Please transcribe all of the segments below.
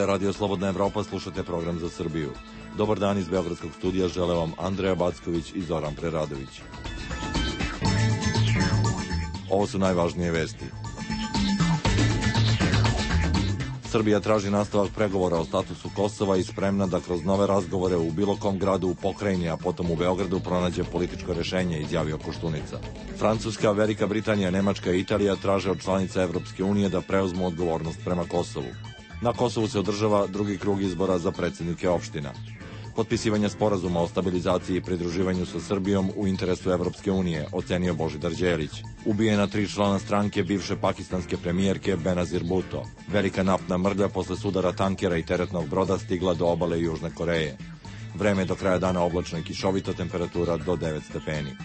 je Radio Slobodna Evropa, slušate program za Srbiju. Dobar dan iz Beogradskog studija, žele vam Andreja Backović i Zoran Preradović. Ovo su najvažnije vesti. Srbija traži nastavak pregovora o statusu Kosova i spremna da kroz nove razgovore u bilo kom gradu u pokrajini, a potom u Beogradu pronađe političko rešenje, izjavio Koštunica. Francuska, Velika Britanija, Nemačka i Italija traže od članica Evropske unije da preuzmu odgovornost prema Kosovu. Na Kosovu se održava drugi krug izbora za predsjednike opština. Potpisivanje sporazuma o stabilizaciji i pridruživanju sa Srbijom u interesu Evropske unije, ocenio Božidar Đelić. Ubijena 3 člana stranke bivše pakistanske premijerke Benazir Bhutto. Velika naftna mrlja posle sudara tankera i teretnog broda stigla do obale Južne Koreje. Vreme do kraja dana oblačno i kišovito, temperatura do 9 stepeni.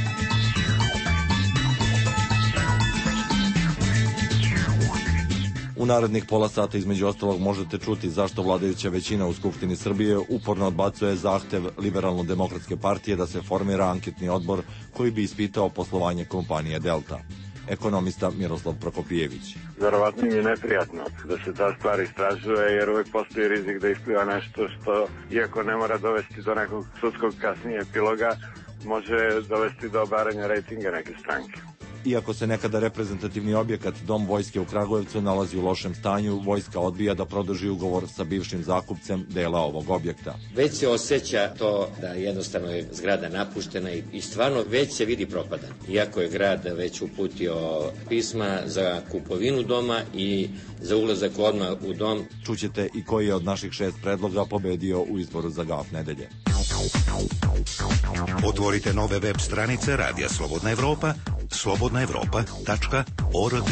U narednih pola sata između ostalog možete čuti zašto vladajuća većina u Skupštini Srbije uporno odbacuje zahtev Liberalno-demokratske partije da se formira anketni odbor koji bi ispitao poslovanje kompanije Delta. Ekonomista Miroslav Prokopijević. Verovatno mi je neprijatno da se ta stvar istražuje, jer uvijek postoji rizik da ispliva nešto što, iako ne mora dovesti do nekog sudskog kasnije epiloga, može dovesti do obaranja rejtinga neke stranke. Iako se nekada reprezentativni objekat Dom vojske u Kragujevcu nalazi u lošem stanju, vojska odbija da produži ugovor sa bivšim zakupcem dela ovog objekta. Već se osjeća to da jednostavno je zgrada napuštena i stvarno već se vidi propadan. Iako je grad već uputio pisma za kupovinu doma i za ulazak odmah u dom. Čućete i koji je od naših 6 predloga pobedio u izboru za GAF nedelje. Otvorite nove web stranice Radija Slobodna Evropa, slobodnaevropa.org.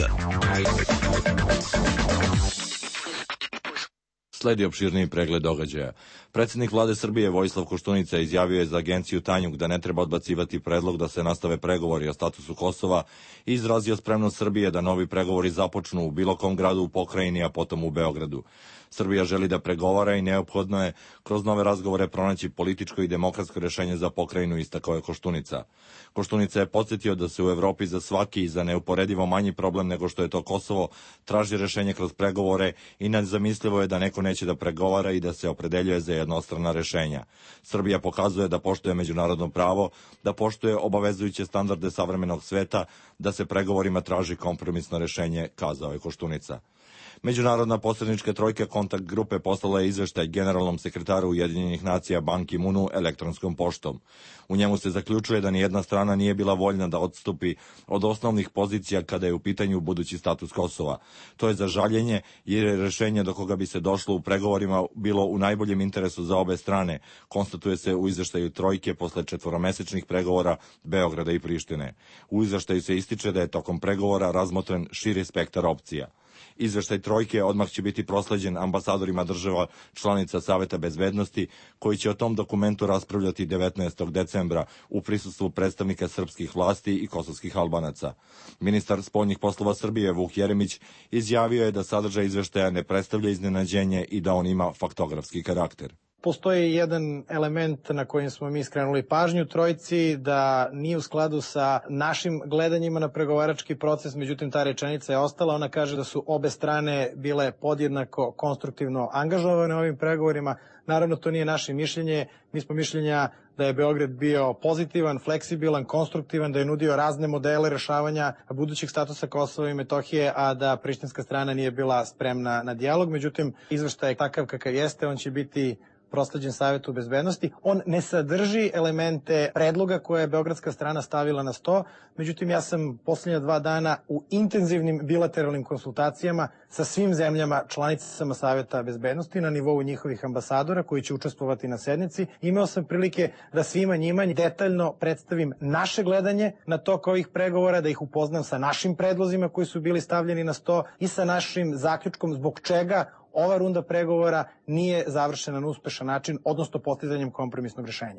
Sledi opširniji pregled događaja. Predsjednik vlade Srbije Vojislav Koštunica izjavio je za agenciju Tanjug da ne treba odbacivati predlog da se nastave pregovori o statusu Kosova i izrazio spremnost Srbije da novi pregovori započnu u bilo kom gradu u pokrajini, a potom u Beogradu. Srbija želi da pregovara i neophodno je kroz nove razgovore pronaći političko i demokratsko rešenje za pokrajinu, istakao je Koštunica. Koštunica je podsjetio da se u Evropi za svaki i za neuporedivo manji problem nego što je to Kosovo traži rešenje kroz pregovore i nezamislivo je da neko neće da pregovara i da se opredeljuje za jednostrana rešenja. Srbija pokazuje da poštuje međunarodno pravo, da poštuje obavezujuće standarde savremenog sveta, da se pregovorima traži kompromisno rešenje, kazao je Koštunica. Međunarodna posrednička trojka Kontakt grupe poslala je izveštaj generalnom sekretaru Ujedinjenih nacija Ban Ki-moonu elektronskom poštom. U njemu se zaključuje da nijedna strana nije bila voljna da odstupi od osnovnih pozicija kada je u pitanju budući status Kosova. To je za žaljenje jer je rešenje do koga bi se došlo u pregovorima bilo u najboljem interesu za obe strane, konstatuje se u izveštaju trojke posle 4-mesečnih pregovora Beograda i Prištine. U izveštaju se ističe da je tokom pregovora razmotren širi spektar opcija. Izveštaj trojke odmah će biti prosleđen ambasadorima država članica Saveta bezbednosti, koji će o tom dokumentu raspravljati 19. decembra u prisustvu predstavnika srpskih vlasti i kosovskih Albanaca. Ministar spoljnih poslova Srbije Vuk Jeremić izjavio je da sadržaj izveštaja ne predstavlja iznenađenje i da on ima faktografski karakter. Postoji jedan element na kojem smo mi skrenuli pažnju trojci, da nije u skladu sa našim gledanjima na pregovarački proces, međutim ta rečenica je ostala. Ona kaže da su obe strane bile podjednako konstruktivno angažovane u ovim pregovorima. Naravno, to nije naše mišljenje. Mi smo mišljenja da je Beograd bio pozitivan, fleksibilan, konstruktivan, da je nudio razne modele rešavanja budućeg statusa Kosova i Metohije, a da prištinska strana nije bila spremna na dijalog. Međutim, izveštaj je takav kakav jeste, on će biti prosleđen Savetu bezbednosti. On ne sadrži elemente predloga koje je beogradska strana stavila na sto. Međutim, ja sam poslednja 2 dana u intenzivnim bilateralnim konsultacijama sa svim zemljama članicama Saveta bezbednosti na nivou njihovih ambasadora koji će učestvovati na sednici. Imao sam prilike da svima njima detaljno predstavim naše gledanje na tok ovih pregovora, da ih upoznam sa našim predlozima koji su bili stavljeni na sto i sa našim zaključkom zbog čega ova runda pregovora nije završena na uspešan način, odnosno postizanjem kompromisnog rešenja.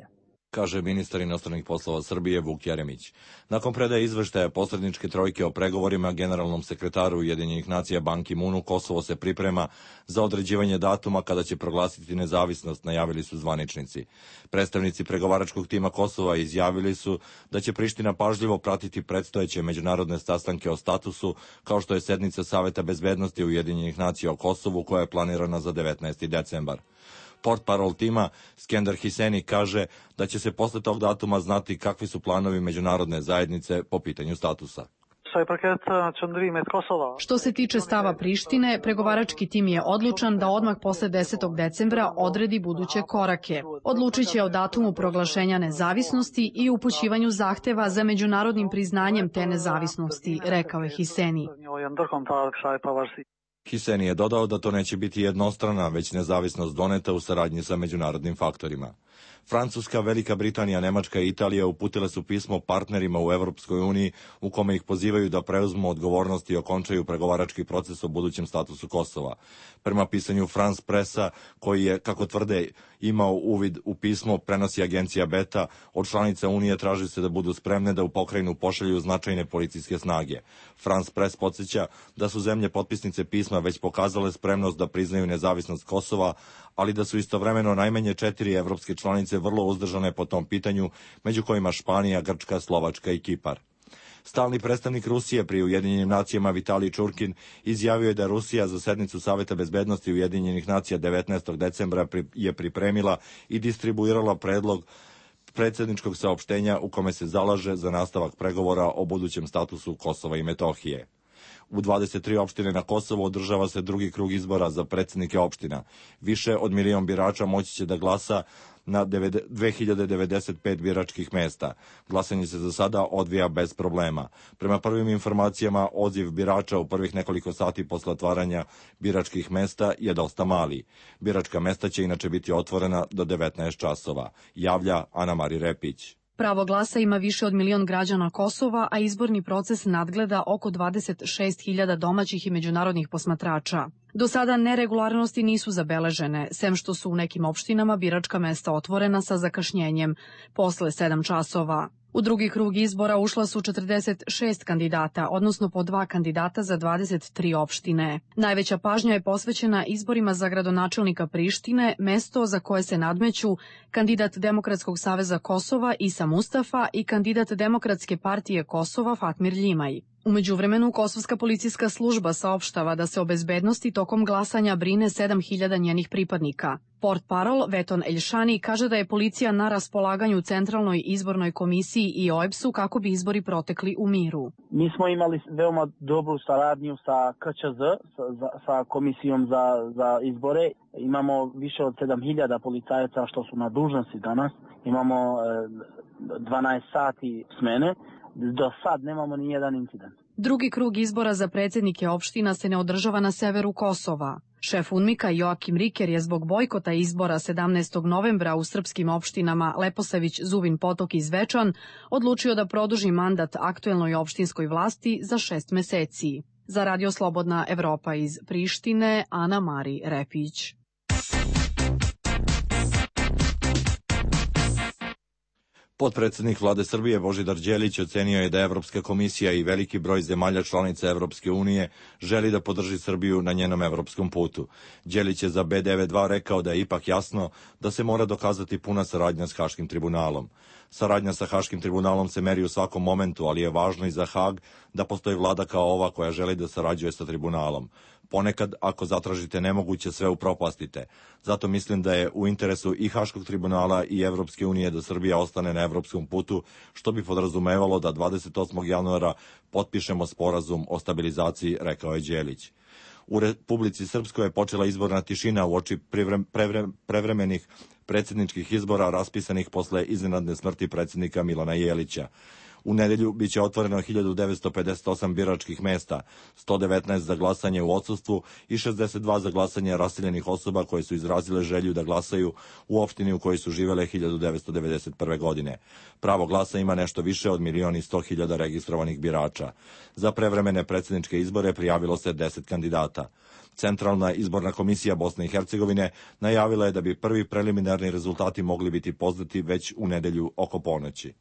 kaže ministar inostranih poslova Srbije Vuk Jeremić. Nakon predaje izveštaja posredničke trojke o pregovorima generalnom sekretaru Ujedinjenih nacija Ban Ki-moonu, Kosovo se priprema za određivanje datuma kada će proglasiti nezavisnost, najavili su zvaničnici. Predstavnici pregovaračkog tima Kosova izjavili su da će Priština pažljivo pratiti predstojeće međunarodne sastanke o statusu, kao što je sednica Saveta bezbednosti Ujedinjenih nacija o Kosovu koja je planirana za 19. decembar. Portparol tima Skender Hiseni kaže da će se posle tog datuma znati kakvi su planovi međunarodne zajednice po pitanju statusa. Što se tiče stava Prištine, pregovarački tim je odlučan da odmah posle 10. decembra odredi buduće korake. Odlučit će o datumu proglašenja nezavisnosti i upućivanju zahteva za međunarodnim priznanjem te nezavisnosti, rekao je Hiseni. Hiseni je dodao da to neće biti jednostrana, već nezavisnost doneta u saradnji sa međunarodnim faktorima. Francuska, Velika Britanija, Nemačka i Italija uputile su pismo partnerima u Evropskoj uniji u kome ih pozivaju da preuzmu odgovornost i okončaju pregovarački proces o budućem statusu Kosova. Prema pisanju France Pressa, koji je, kako tvrde, imao uvid u pismo, prenosi agencija Beta, od članica Unije traži se da budu spremne da u pokrajinu pošalju značajne policijske snage. France Press podsjeća da su zemlje potpisnice pisma već pokazale spremnost da priznaju nezavisnost Kosova, ali da su istovremeno najmanje 4 evropske članice vrlo uzdržane po tom pitanju, među kojima Španija, Grčka, Slovačka i Kipar. Stalni predstavnik Rusije pri Ujedinjenim nacijama Vitalij Čurkin izjavio je da Rusija za sednicu Saveta bezbednosti Ujedinjenih nacija 19. decembra je pripremila i distribuirala predlog predsjedničkog saopštenja u kome se zalaže za nastavak pregovora o budućem statusu Kosova i Metohije. U 23 opštine na Kosovu održava se drugi krug izbora za predsjednike opština. Više od 1 milion birača moći će da glasa na 2095 biračkih mesta. Glasanje se za sada odvija bez problema. Prema prvim informacijama, odziv birača u prvih nekoliko sati posle otvaranja biračkih mesta je dosta mali. Biračka mesta će inače biti otvorena do 19 časova, javlja Ana Mari Repić. Pravo glasa ima više od 1 milion građana Kosova, a izborni proces nadgleda oko 26.000 domaćih i međunarodnih posmatrača. Do sada neregularnosti nisu zabeležene, sem što su u nekim opštinama biračka mesta otvorena sa zakašnjenjem, posle 7 časova. U drugi krug izbora ušla su 46 kandidata, odnosno po 2 kandidata za 23 opštine. Najveća pažnja je posvećena izborima za gradonačelnika Prištine, mesto za koje se nadmeću kandidat Demokratskog saveza Kosova Isa Mustafa i kandidat Demokratske partije Kosova Fatmir Ljimaj. U međuvremenu, Kosovska policijska služba saopštava da se o bezbednosti tokom glasanja brine 7.000 njenih pripadnika. Portparol Veton Eljšani kaže da je policija na raspolaganju Centralnoj izbornoj komisiji i OEBS-u kako bi izbori protekli u miru. Mi smo imali veoma dobru saradnju sa KČZ, sa komisijom za izbore. Imamo više od 7.000 policajaca što su na dužnosti danas. Imamo 12 sati smene. Do sad nemamo ni jedan incident. Drugi krug izbora za predsjednike opština se ne održava na severu Kosova. Šef UNMIK-a Joakim Riker je zbog bojkota izbora 17. novembra u srpskim opštinama Leposavić, Zubin Potok i Zvečan odlučio da produži mandat aktuelnoj opštinskoj vlasti za 6 meseci. Za Radio Slobodna Evropa iz Prištine, Ana Mari Repić. Potpredsednik vlade Srbije Božidar Đelić ocenio je da Evropska komisija i veliki broj zemalja članica Evropske unije želi da podrži Srbiju na njenom evropskom putu. Đelić je za B92 rekao da je ipak jasno da se mora dokazati puna saradnja s Haškim tribunalom. Saradnja sa Haškim tribunalom se meri u svakom momentu, ali je važno i za Hag da postoji vlada kao ova koja želi da sarađuje sa tribunalom. Ponekad, ako zatražite nemoguće, sve upropastite. Zato mislim da je u interesu i Haškog tribunala i Evropske unije da Srbija ostane na evropskom putu, što bi podrazumevalo da 28. januara potpišemo sporazum o stabilizaciji, rekao je Đelić. U Republici Srpskoj je počela izborna tišina uoči prevremenih predsjedničkih izbora raspisanih posle iznenadne smrti predsjednika Milana Jelića. U nedelju biće otvoreno 1958 biračkih mesta, 119 za glasanje u odsustvu i 62 za glasanje raseljenih osoba koje su izrazile želju da glasaju u opštini u kojoj su živele 1991. godine. Pravo glasa ima nešto više od 1.100.000 registrovanih birača. Za prevremene predsjedničke izbore prijavilo se 10 kandidata. Centralna izborna komisija Bosne i Hercegovine najavila je da bi prvi preliminarni rezultati mogli biti poznati već u nedelju oko ponoći.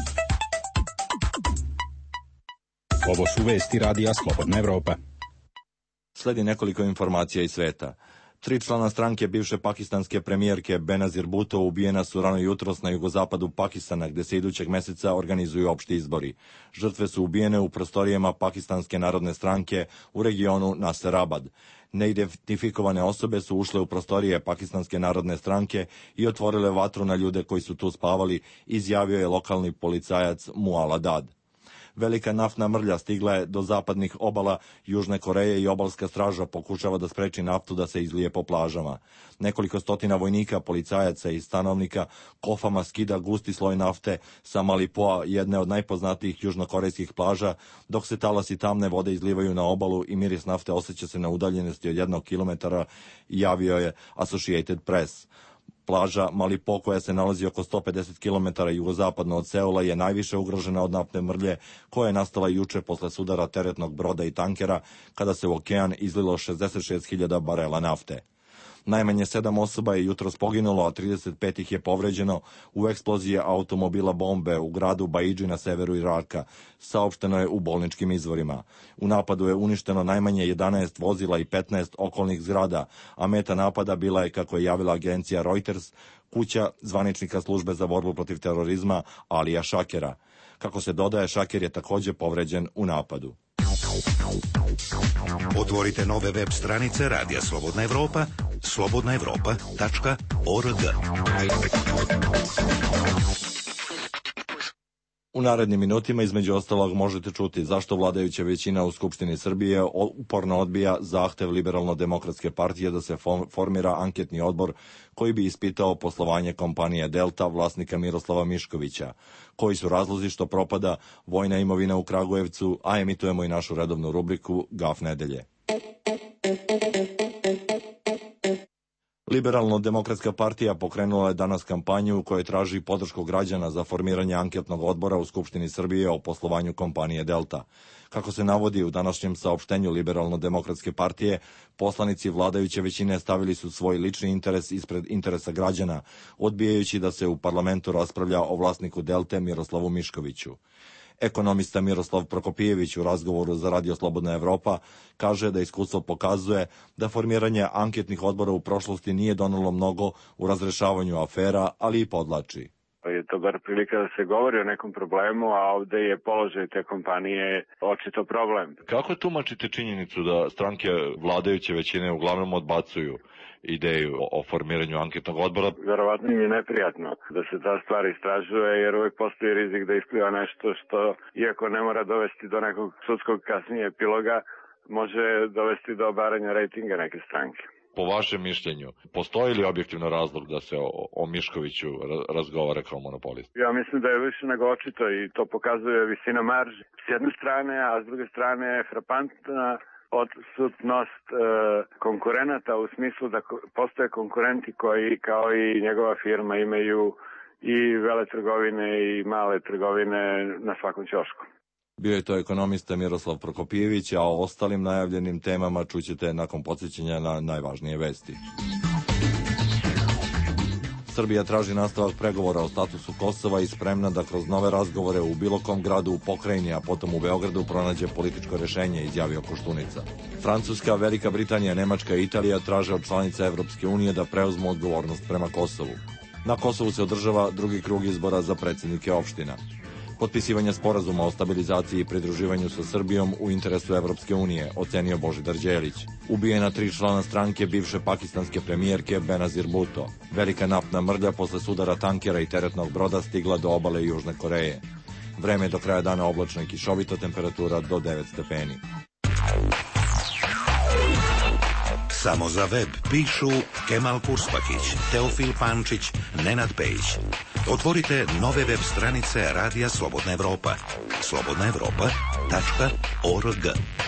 Ovo su vesti Radija Slobodna Evropa. Sledi nekoliko informacija iz sveta. 3 člana stranke bivše pakistanske premijerke Benazir Bhutto ubijena su rano jutros na jugozapadu Pakistana, gde se idućeg meseca organizuju opšti izbori. Žrtve su ubijene u prostorijama Pakistanske narodne stranke u regionu Naserabad. Neidentifikovane osobe su ušle u prostorije Pakistanske narodne stranke i otvorile vatru na ljude koji su tu spavali, izjavio je lokalni policajac Muala Dad. Velika naftna mrlja stigla je do zapadnih obala Južne Koreje i obalska straža pokušava da spreči naftu da se izlije po plažama. Nekoliko stotina vojnika, policajaca i stanovnika kofama skida gusti sloj nafte sa Malipoa, jedne od najpoznatijih južnokorejskih plaža, dok se talasi tamne vode izlivaju na obalu i miris nafte osjeća se na udaljenosti od 1 kilometara, javio je Associated Press. Plaža Malipo, koja se nalazi oko 150 km jugozapadno od Seula, je najviše ugrožena od naftne mrlje, koja je nastala juče posle sudara teretnog broda i tankera, kada se u okean izlilo 66.000 barela nafte. Najmanje 7 osoba je jutros poginulo, a 35 ih je povređeno u eksploziji automobila bombe u gradu Baidži na severu Iraka, saopšteno je u bolničkim izvorima. U napadu je uništeno najmanje 11 vozila i 15 okolnih zgrada, a meta napada bila je, kako je javila agencija Reuters, kuća zvaničnika službe za borbu protiv terorizma Alija Šakera. Kako se dodaje, Šaker je takođe povređen u napadu. Otvorite nove web stranice Radija Slobodna Evropa, slobodnaevropa.org. U narednim minutima, između ostalog, možete čuti zašto vladajuća većina u Skupštini Srbije uporno odbija zahtev Liberalno-demokratske partije da se formira anketni odbor koji bi ispitao poslovanje kompanije Delta vlasnika Miroslava Miškovića. Koji su razlozi što propada vojna imovina u Kragujevcu, a emitujemo i našu redovnu rubriku Gaf nedelje. Liberalno-demokratska partija pokrenula je danas kampanju u kojoj traži podršku građana za formiranje anketnog odbora u Skupštini Srbije o poslovanju kompanije Delta. Kako se navodi u današnjem saopštenju Liberalno-demokratske partije, poslanici vladajuće većine stavili su svoj lični interes ispred interesa građana, odbijajući da se u parlamentu raspravlja o vlasniku Delte Miroslavu Miškoviću. Ekonomista Miroslav Prokopijević u razgovoru za Radio Slobodna Evropa kaže da iskustvo pokazuje da formiranje anketnih odbora u prošlosti nije donelo mnogo u razrešavanju afera, ali i podlači. Je to bar prilika da se govori o nekom problemu, a ovde je položaj te kompanije očito problem. Kako tumačite činjenicu da stranke vladajuće većine uglavnom odbacuju ideju o formiranju anketnog odbora? Verovatno im je neprijatno da se ta stvar istražuje, jer uvijek postoji rizik da ispliva nešto što, iako ne mora dovesti do nekog sudskog kasnije epiloga, može dovesti do obaranja rejtinga neke stranke. Po vašem mišljenju, postoji li objektivno razlog da se o Miškoviću razgovara kao monopolist? Ja mislim da je više nego očito i to pokazuje visina marže s jedne strane, a s druge strane je frapantna odsutnost konkurenata, u smislu da postoje konkurenti koji, kao i njegova firma, imaju i veletrgovine i male trgovine na svakom ćošku. Bio je to ekonomista Miroslav Prokopijević, a o ostalim najavljenim temama čućete nakon podsjećanja na najvažnije vesti. Srbija traži nastavak pregovora o statusu Kosova i spremna da kroz nove razgovore u bilo kom gradu u pokrajini, a potom u Beogradu pronađe političko rešenje, izjavio Koštunica. Francuska, Velika Britanija, Nemačka i Italija traže od članica Evropske unije da preuzmu odgovornost prema Kosovu. Na Kosovu se održava drugi krug izbora za predsjednike opština. Potpisivanje sporazuma o stabilizaciji i pridruživanju sa Srbijom u interesu Evropske unije, ocenio Božidar Đelić. Ubijena 3 člana stranke bivše pakistanske premijerke Benazir Bhutto. Velika naftna mrlja posle sudara tankera i teretnog broda stigla do obale Južne Koreje. Vreme je do kraja dana oblačno i kišovito, temperatura do 9 stepeni. Samo za web pišu Kemal Purspakić, Teofil Pančić, Nenad Pejić. Otvorite nove web stranice Radija Slobodna Evropa. slobodnaevropa.org.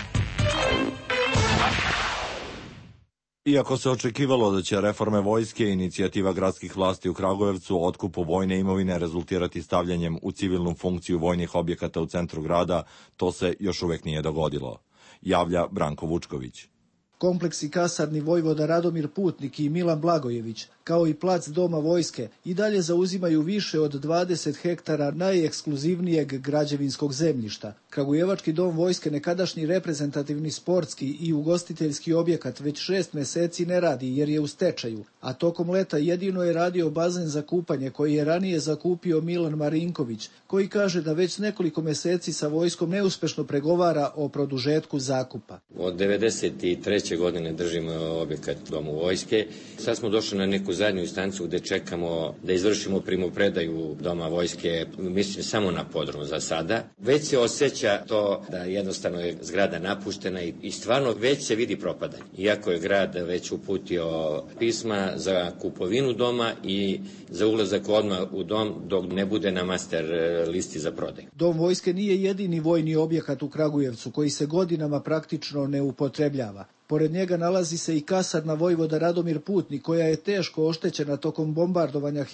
Iako se očekivalo da će reforme vojske i inicijativa gradskih vlasti u Kragujevcu otkupu vojne imovine rezultirati stavljanjem u civilnu funkciju vojnih objekata u centru grada, to se još uvek nije dogodilo, javlja Branko Vučković. Kompleksi kasarni Vojvoda Radomir Putnik i Milan Blagojević, kao i plac Doma vojske, i dalje zauzimaju više od 20 hektara najekskluzivnijeg građevinskog zemljišta. Kragujevački dom vojske, nekadašnji reprezentativni sportski i ugostiteljski objekat, već 6 meseci ne radi jer je u stečaju, a tokom leta jedino je radio bazen za kupanje koji je ranije zakupio Milan Marinković, koji kaže da već nekoliko meseci sa vojskom neuspešno pregovara o produžetku zakupa. Od 93. godine držimo objekat Domu vojske. Sad smo došli na neku zadnju instancu gde čekamo da izvršimo primopredaju Doma vojske, mislim samo na podrum za sada. Već se osjeća to da jednostavno je zgrada napuštena i stvarno već se vidi propadanje. Iako je grad već uputio pisma za kupovinu doma i za ulazak odmah u dom dok ne bude na master listi za prodaju. Dom vojske nije jedini vojni objekat u Kragujevcu koji se godinama praktično ne upotrebljava. Pored njega nalazi se i kasarna Vojvoda Radomir Putnik, koja je teško oštećena tokom bombardovanja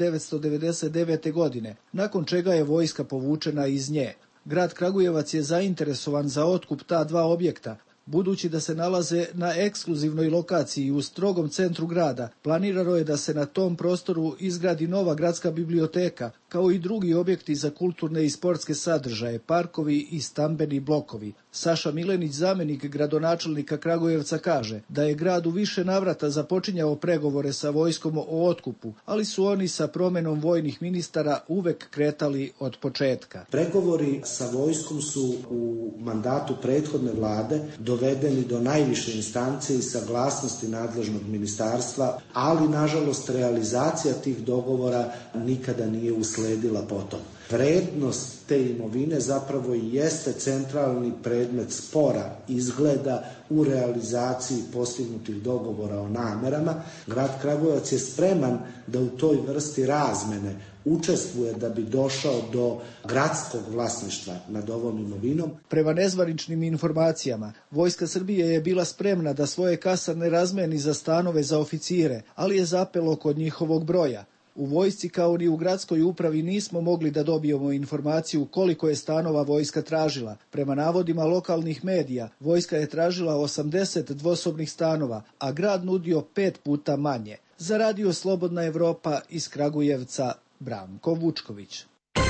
1999. godine, nakon čega je vojska povučena iz nje. Grad Kragujevac je zainteresovan za otkup ta dva objekta. Budući da se nalaze na ekskluzivnoj lokaciji u strogom centru grada, planirano je da se na tom prostoru izgradi nova gradska biblioteka, kao i drugi objekti za kulturne i sportske sadržaje, parkovi i stambeni blokovi. Saša Milenić, zamenik gradonačelnika Kragujevca, kaže da je grad u više navrata započinjao pregovore sa vojskom o otkupu, ali su oni sa promenom vojnih ministara uvek kretali od početka. Pregovori sa vojskom su u mandatu prethodne vlade dovedeni do najviše instance i saglasnosti nadležnog ministarstva, ali nažalost realizacija tih dogovora nikada nije usledila potom. Vrednost te imovine zapravo i jeste centralni predmet spora izgleda u realizaciji postignutih dogovora o namerama. Grad Kragujevac je spreman da u toj vrsti razmene učestvuje da bi došao do gradskog vlasništva nad ovom imovinom. Prema nezvaničnim informacijama, Vojska Srbije je bila spremna da svoje kasarne razmeni za stanove za oficire, ali je zapelo kod njihovog broja. U vojsci kao ni u gradskoj upravi nismo mogli da dobijemo informaciju koliko je stanova vojska tražila. Prema navodima lokalnih medija, vojska je tražila 80 dvosobnih stanova, a grad nudio 5 puta manje. Za Radio Slobodna Evropa iz Kragujevca, Branko Vučković.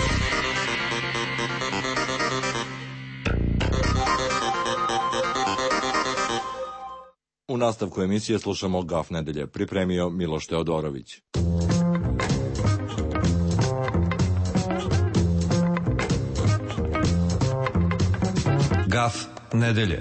U nastavku emisije slušamo Gaf nedelje, pripremio Miloš Teodorović. Gaf nedelje.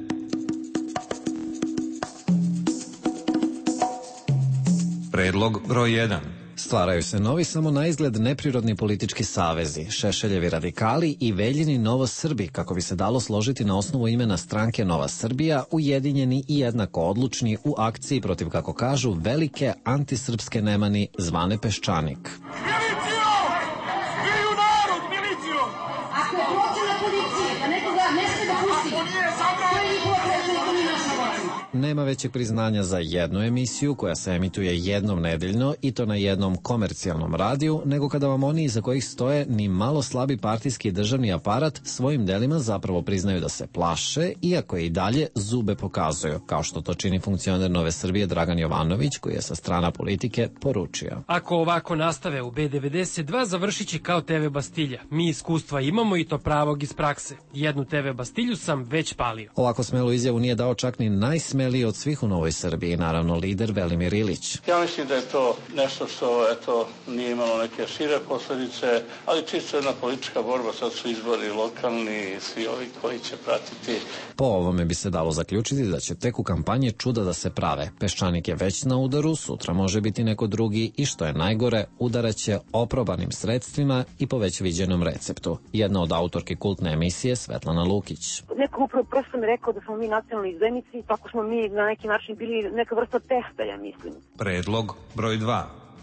Predlog broj 1. Stvaraju se novi samo na izgled neprirodni politički savezi, Šešeljevi radikali i Veljini Novosrbi, kako bi se dalo složiti na osnovu imena stranke Nova Srbija, ujedinjeni i jednako odlučni u akciji protiv, kako kažu, velike antisrpske nemani zvane Peščanik. Milicijo! Zbiju narod, milicijo! Ako je procena policije, da nekoga ne sme da pusti, to je njihova procena, to nije naša procena. Nema većeg priznanja za jednu emisiju koja se emituje jednom nedeljno i to na jednom komercijalnom radiju, nego kada vam oni iza kojih stoje ni malo slabi partijski državni aparat svojim delima zapravo priznaju da se plaše, iako i dalje zube pokazuju, kao što to čini funkcioner Nove Srbije Dragan Jovanović, koji je sa strana politike poručio. Ako ovako nastave u B92, završit će kao TV Bastilja. Mi iskustva imamo i to pravog iz prakse. Jednu TV Bastilju sam već palio. Ovako smelu izjavu nije dao čak ni najsmeliji od svih u Novoj Srbiji, naravno lider Velimir Ilić. Ja mislim da je to nešto što nije imalo neke šire posledice, ali čisto jedna politička borba, sad su izbori lokalni, svi ovi koji će pratiti. Po ovome bi se dalo zaključiti da će tek u kampanji čuda da se prave. Peščanik je već na udaru, sutra može biti neko drugi i što je najgore, udaraće oprobanim sredstvima i po već viđenom receptu. Jedna od autorki kultne emisije Svetlana Lukić. Neko upravo prosto mi rekao da smo mi nacionalni izdajnici, tako smo mi na neki način bili neka vrsta testa, ja mislim. Predlog broj 2.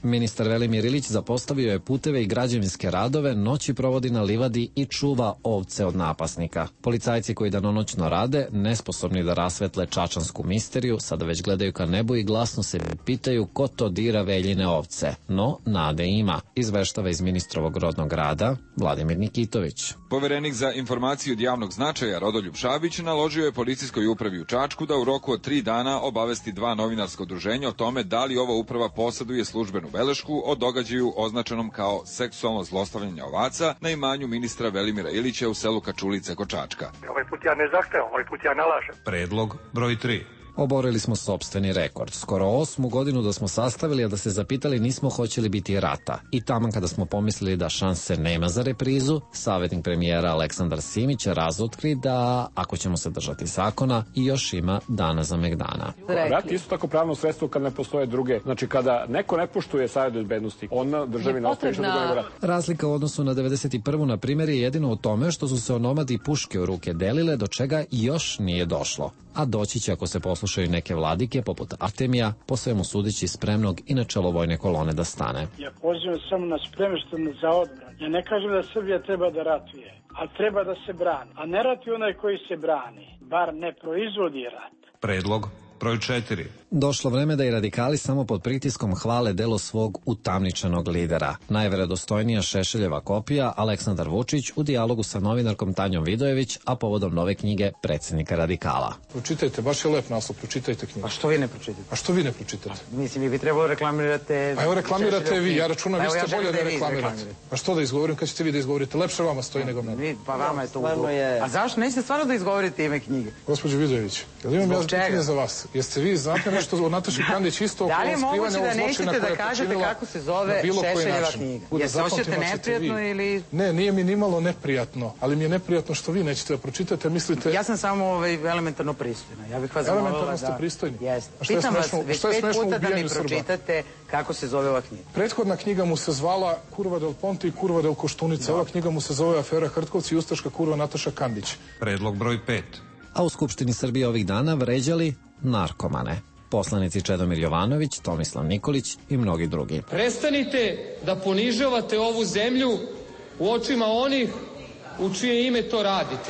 Ministar Velimir Ilić zapostavio je puteve i građevinske radove, noći provodi na livadi i čuva ovce od napasnika. Policajci koji danonoćno rade, nesposobni da rasvetle čačansku misteriju, sada već gledaju ka nebu i glasno se pitaju ko to dira Veljine ovce. No, nade ima, izveštava iz ministrovog rodnog grada Vladimir Nikitović. Poverenik za informaciju od javnog značaja Rodoljub Šabić naložio je policijskoj upravi u Čačku da u roku od 3 dana obavesti 2 novinarska udruženja o tome da li ova uprava poseduje službenu belešku o događaju označenom kao seksualno zlostavljanje ovaca na imanju ministra Velimira Ilića u selu Kačulice kod Čačka. Ovaj put ja ne zahtevam, ovaj put ja nalažem. Predlog broj 3. Oborili smo sopstveni rekord. Skoro 8. godinu da smo sastavili, a da se zapitali nismo hoće li biti rata. I taman kada smo pomislili da šanse nema za reprizu, savjetnik premijera Aleksandar Simić razotkri da, ako ćemo se držati zakona, i još ima dana za megdana. Rat je isto tako pravno sredstvo kad ne postoje druge. Znači, kada neko ne poštuje Savet bezbednosti, on državi ne ostaje što drugo nego rat. Razlika u odnosu na 91. na primjer je jedino u tome što su se onomadi puške u ruke delile, do čega još nije došlo. A doći će ako se poslušaju neke vladike, poput Artemija, po svemu sudeći spremnog i na čelo vojne kolone da stane. Ja pozivam samo na spremnost za odbran. Ja ne kažem da Srbija treba da ratuje, ali treba da se brani. A ne ratuje onaj koji se brani, bar ne proizvodi rat. Predlog broj 4. Došlo vreme da i radikali samo pod pritiskom hvale delo svog utamničenog lidera. Najverodostojnija Šešeljeva kopija, Aleksandar Vučić, u dijalogu sa novinarkom Tanjom Vidojević, a povodom nove knjige predsjednika radikala. Pročitajte, baš je lep naslov, pročitajte knjigu. A što vi ne pročitate? A što vi ne pročitate? Mislim, vi bi trebalo reklamirate... A evo reklamirate vi, ja računam, vi ste bolje da reklamirate. A što da izgovorim, kad ćete vi da izgovorite? Lepše vama stoji nego mene. Pa vama je to ugo. A zašto nećete stvarno da izgovorite ime knjige? Gospođo Vidojević, jel imam ja pitanje za vas? Jeste vi znate nešto o Nataši Kandić isto oko skrivanja ovog zločina koje je počinila na bilo koji način? Da li je moguće da nećete da kažete kako se zove Šešeljeva knjiga? Jer se osjećate neprijatno ili... Ne, nije mi nimalo neprijatno, ali mi je neprijatno što vi nećete da pročitate, mislite... Ja sam samo elementarno pristojna. Ja bih vas zamolila da... Elementarno ste pristojni? Jeste. Pitam vas već 5 puta da mi pročitate kako se zove ova knjiga. Prethodna knjiga mu se zvala Kurva del Ponte i Kurva del Koštunica. Ova knjiga mu se zove Afera Hrtkovci i ustaška kurva Nataša Kandić. Predlog broj 5. A u Skupštini Srbije ovih dana vređali narkomane. Poslanici Čedomir Jovanović, Tomislav Nikolić i mnogi drugi. Prestanite da ponižavate ovu zemlju u očima onih u čije ime to radite.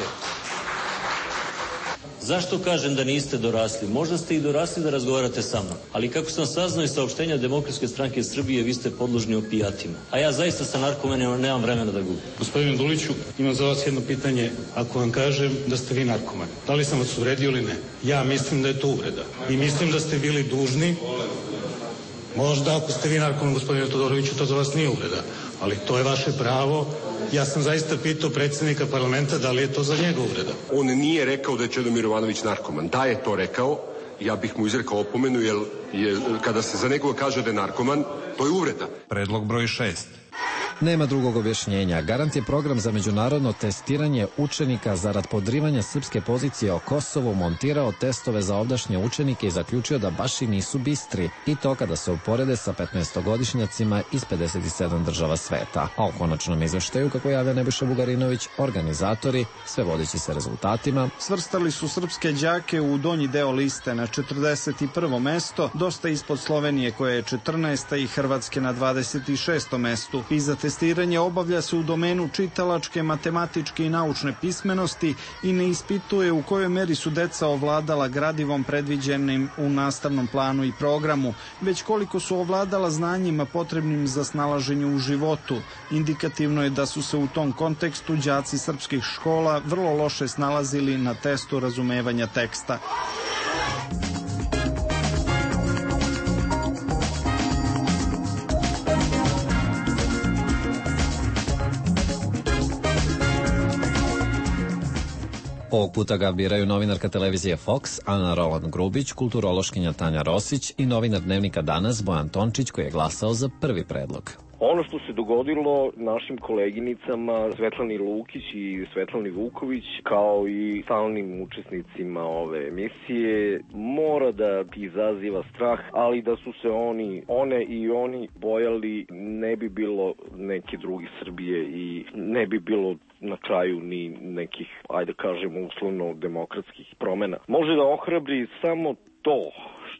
Zašto kažem da niste dorasli? Možda ste i dorasli da razgovarate sa mnom, ali kako sam saznao iz saopštenja Demokratske stranke Srbije, vi ste podložni opijatima. A ja zaista sa narkomanima nemam vremena da gubim. Gospodine Duliću, imam za vas jedno pitanje. Ako vam kažem da ste vi narkoman, da li sam vas uvredio ili ne? Ja mislim da je to uvreda. I mislim da ste bili dužni. Možda ako ste vi narkoman, gospodine Todoroviću, to za vas nije uvreda. Ali to je vaše pravo. Ja sam zaista pitao predsjednika parlamenta da li je to za njega uvreda. On nije rekao da je Čedomir Jovanović narkoman. Da je to rekao, ja bih mu izrekao opomenu, jer kada se za nekoga kaže da je narkoman, to je uvreda. Predlog broj 6. Nema drugog objašnjenja. Garant je program za međunarodno testiranje učenika zarad podrivanja srpske pozicije o Kosovu montirao testove za ovdašnje učenike i zaključio da baš i nisu bistri. I to kada se uporede sa 15-godišnjacima iz 57 država sveta. A u konačnom izveštaju, kako javlja Nebojša Bugarinović, organizatori, sve vodeći se rezultatima, svrstali su srpske đake u donji deo liste na 41. mesto, dosta ispod Slovenije koja je 14. i Hrvatske na 26. mestu. PISA testiranje obavlja se u domenu čitalačke, matematičke i naučne pismenosti i ne ispituje u kojoj meri su deca ovladala gradivom predviđenim u nastavnom planu i programu, već koliko su ovladala znanjima potrebnim za snalaženje u životu. Indikativno je da su se u tom kontekstu đaci srpskih škola vrlo loše snalazili na testu razumevanja teksta. Ovog puta ga biraju novinarka televizije Fox, Ana Roland Grubić, kulturološkinja Tanja Rosić i novinar Dnevnika Danas Bojan Tončić, koji je glasao za prvi predlog. Ono što se dogodilo našim koleginicama Svetlani Lukić i Svetlani Vuković, kao i stalnim učesnicima ove emisije, mora da izaziva strah, ali da su se one i oni bojali, ne bi bilo neke druge Srbije i ne bi bilo na kraju ni nekih, ajde kažemo, uslovno demokratskih promena. Može da ohrabri samo to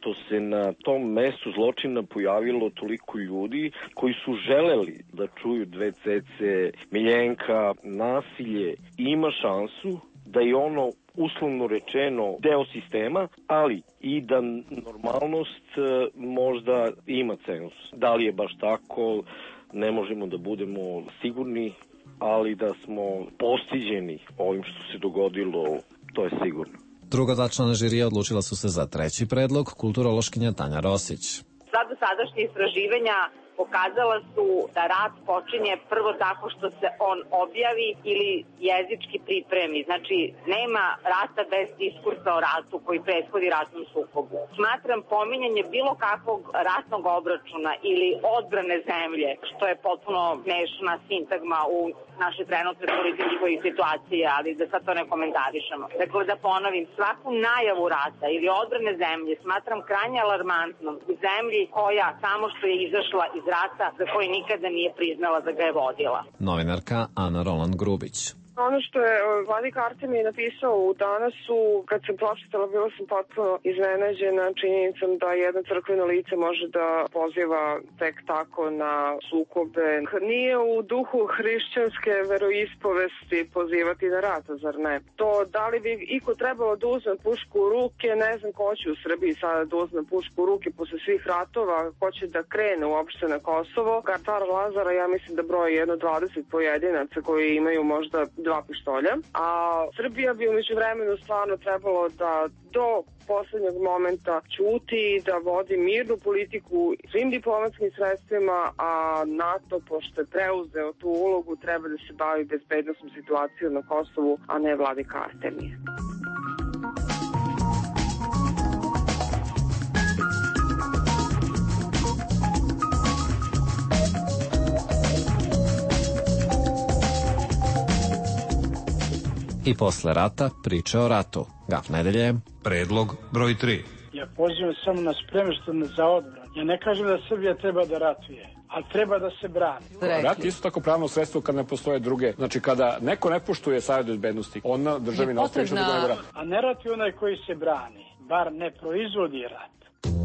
što se na tom mestu zločina pojavilo toliko ljudi koji su želeli da čuju dve cece. Miljenka, nasilje ima šansu da je ono uslovno rečeno deo sistema, ali i da normalnost možda ima cenzus. Da li je baš tako, ne možemo da budemo sigurni, ali da smo postiđeni ovim što se dogodilo, to je sigurno. Druga dva člana žirija odlučila su se za treći predlog, kulturološkinja Tanja Rosić. Sva dosadašnja istraživanja pokazala su da rat počinje prvo tako što se on objavi ili jezički pripremi. Znači, nema rata bez diskursa o ratu koji prethodi ratnom sukobu. Smatram pominjanje bilo kakvog ratnog obračuna ili odbrane zemlje, što je potpuno mešana sintagma u naše trenutne političkoj situacije, ali da sad to ne komentarišemo. Dakle, da ponovim, svaku najavu rata ili odbrane zemlje smatram krajnje alarmantnom u zemlji koja samo što je izašla iz rata za koji nikada nije priznala da ga je vodila. Novinarka Ana Roland Grubić. Ono što je Vladika Artemije napisao u Danasu, kad sam pročitala, bila sam potpuno iznenađena činjenicom da jedno crkveno lice može da poziva tek tako na sukobe. Nije u duhu hrišćanske veroispovesti pozivati na rat, zar ne? To da li bi iko trebalo da uzme pušku u ruke, ne znam ko će u Srbiji sada da uzme pušku u ruke posle svih ratova, ko će da krene uopšte na Kosovo. Kartar Lazara, ja mislim da broji jedno 20 pojedinaca koji imaju možda 2 pištolja, a Srbija bi umeđu vremenu stvarno trebalo da do poslednjeg momenta ćuti i da vodi mirnu politiku svim diplomatskim sredstvima, a NATO, pošto je preuzeo tu ulogu, treba da se bavi bezbednosnom situacijom na Kosovu, a ne Vladika Artemije. I posle rata priče o ratu. Gaf nedelje. Predlog broj 3. Ja pozivam samo na spremnost za odbran. Ja ne kažem da Srbija treba da ratuje, ali treba da se brani. Rat je isto tako pravno sredstvo kad ne postoje druge. Znači, kada neko ne poštuje Savet bezbednosti, on državi nastaje što da rat. A ne ratuje onaj koji se brani, bar ne proizvodi rat.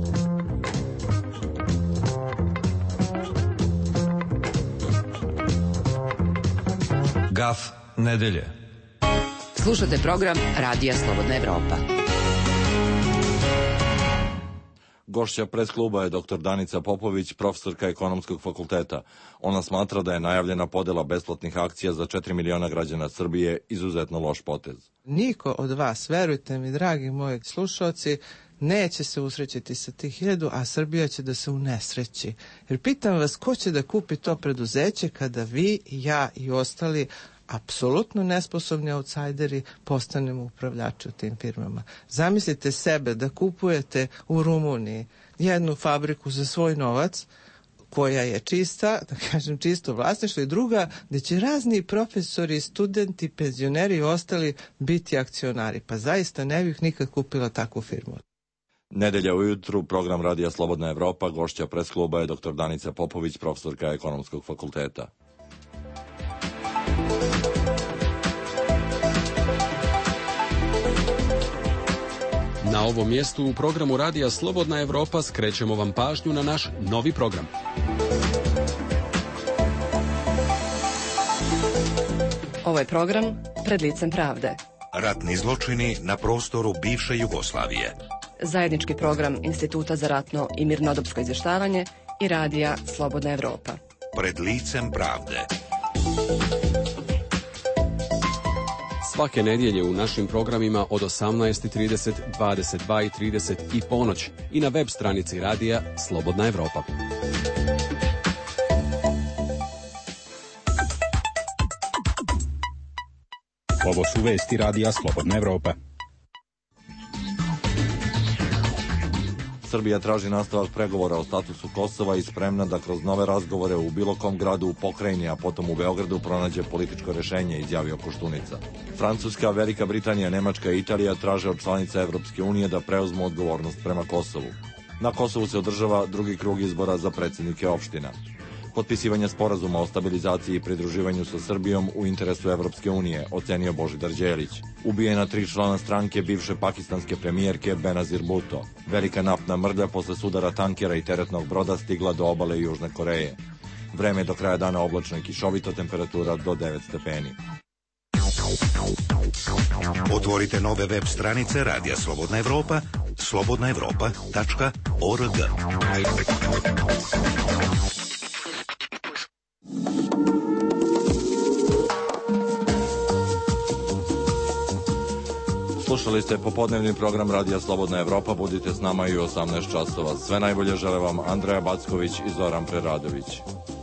Gaf nedelje. Slušate program Radija Slobodna Evropa. Gošća pres kluba je dr. Danica Popović, profesorka Ekonomskog fakulteta. Ona smatra da je najavljena podela besplatnih akcija za 4 miliona građana Srbije izuzetno loš potez. Niko od vas, verujte mi, dragi moji slušalci, neće se usrećiti sa tih 1000, a Srbija će da se unesreći. Jer pitam vas, ko će da kupi to preduzeće kada vi, ja i ostali apsolutno nesposobni outsideri postanemo upravljači u tim firmama. Zamislite sebe da kupujete u Rumuniji jednu fabriku za svoj novac koja je čista, da kažem čisto vlasništvo, i druga gde će razni profesori, studenti, penzioneri i ostali biti akcionari. Pa zaista ne bih nikad kupila takvu firmu. Nedelja ujutru, program Radija Slobodna Evropa, gošća pres kluba je dr. Danica Popović, profesorka Ekonomskog fakulteta. Na ovom mjestu u programu Radija Slobodna Evropa skrećemo vam pažnju na naš novi program. Ovo je program Pred licem pravde. Ratni zločini na prostoru bivše Jugoslavije. Zajednički program Instituta za ratno i mirnodopsko izvještavanje i Radija Slobodna Evropa. Pred licem pravde. Svake nedjelje u našim programima od 18:30, 22:30 i ponoć i na web stranici Radija Slobodna Evropa. Ovo su vesti Radija Slobodna Evropa. Srbija traži nastavak pregovora o statusu Kosova i spremna da kroz nove razgovore u bilo kom gradu u pokrajini, a potom u Beogradu pronađe političko rešenje, izjavio Koštunica. Francuska, Velika Britanija, Nemačka i Italija traže od članica Evropske unije da preuzmu odgovornost prema Kosovu. Na Kosovu se održava drugi krug izbora za predsjednike opština. Potpisivanje sporazuma o stabilizaciji i pridruživanju sa Srbijom u interesu Evropske unije, ocenio Božidar Đelić. Ubijena 3 člana stranke bivše pakistanske premijerke Benazir Bhutto. Velika naftna mrlja posle sudara tankera i teretnog broda stigla do obale Južne Koreje. Vreme je do kraja dana oblačno i kišovito, temperatura do 9 stepeni. Otvorite nove web stranice Radija Slobodna Evropa, slobodnaevropa.org. Slušali ste popodnevni program Radija Slobodna Evropa. Budite s nama i u 18 časova. Sve najbolje žele vam Andreja Backović i Zoran Preradović.